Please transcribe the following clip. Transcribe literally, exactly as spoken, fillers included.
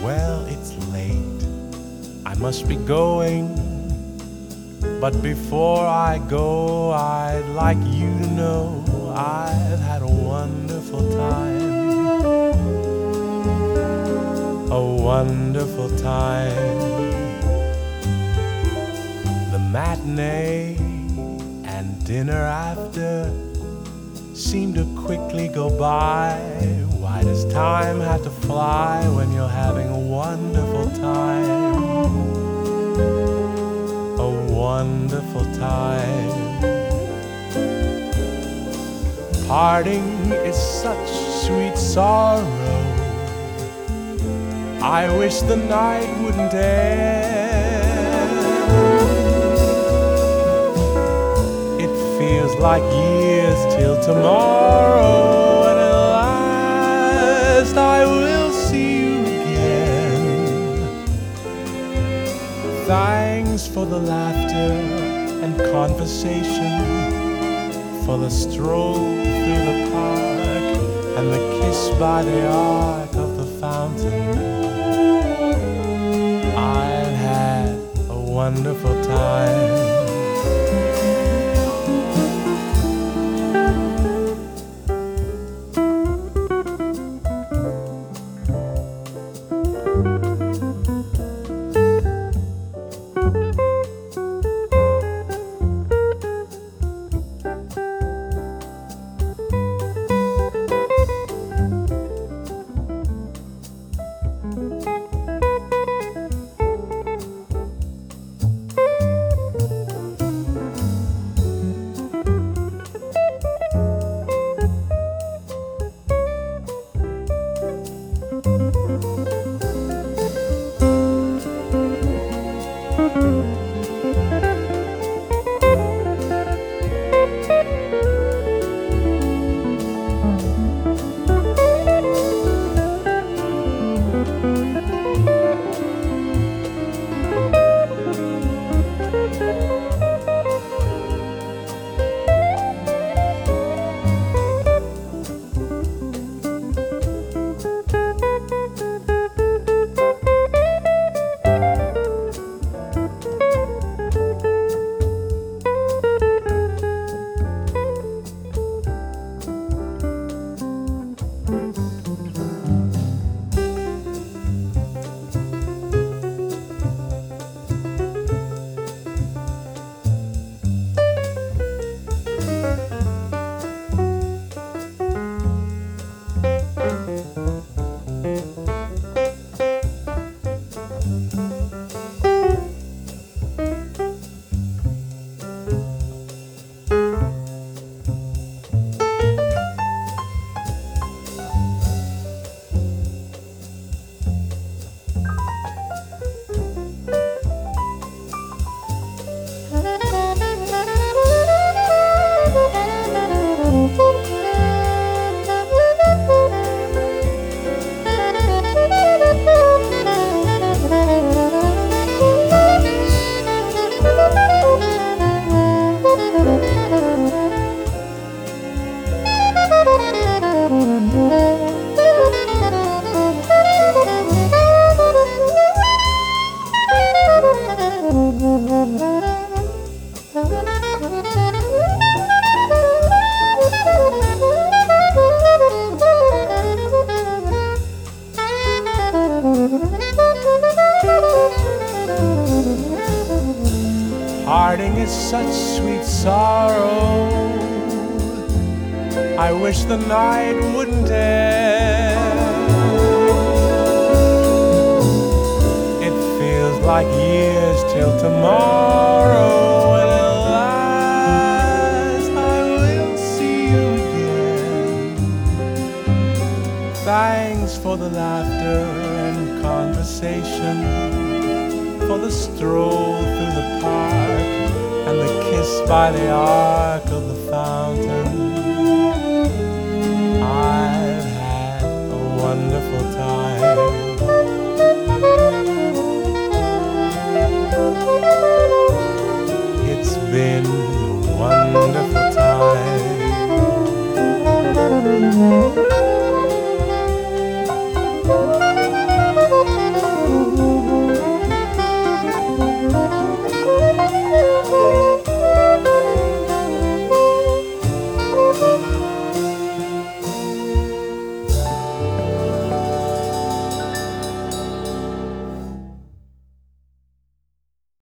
Well, it's late, I must be going. But before I go, I'd like you to know I've had a wonderful time. A wonderful time. The matinee and dinner after seem to quickly go by. Why does time have to fly when you're having a wonderful time? A wonderful time. Parting is such sweet sorrow. I wish the night wouldn't end. It feels like years till tomorrow, and at last I will see you again. Thanks for the laughter and conversation, for the stroll through the park and the kiss by the arc of the fountain. I've had a wonderful time. Parting is such sweet sorrow. I wish the night wouldn't end. It feels like years till tomorrow, and at last I will see you again. Thanks for the laughter and conversation, for the stroll through the park and the kiss by the arc of the fountain. I've had a wonderful time.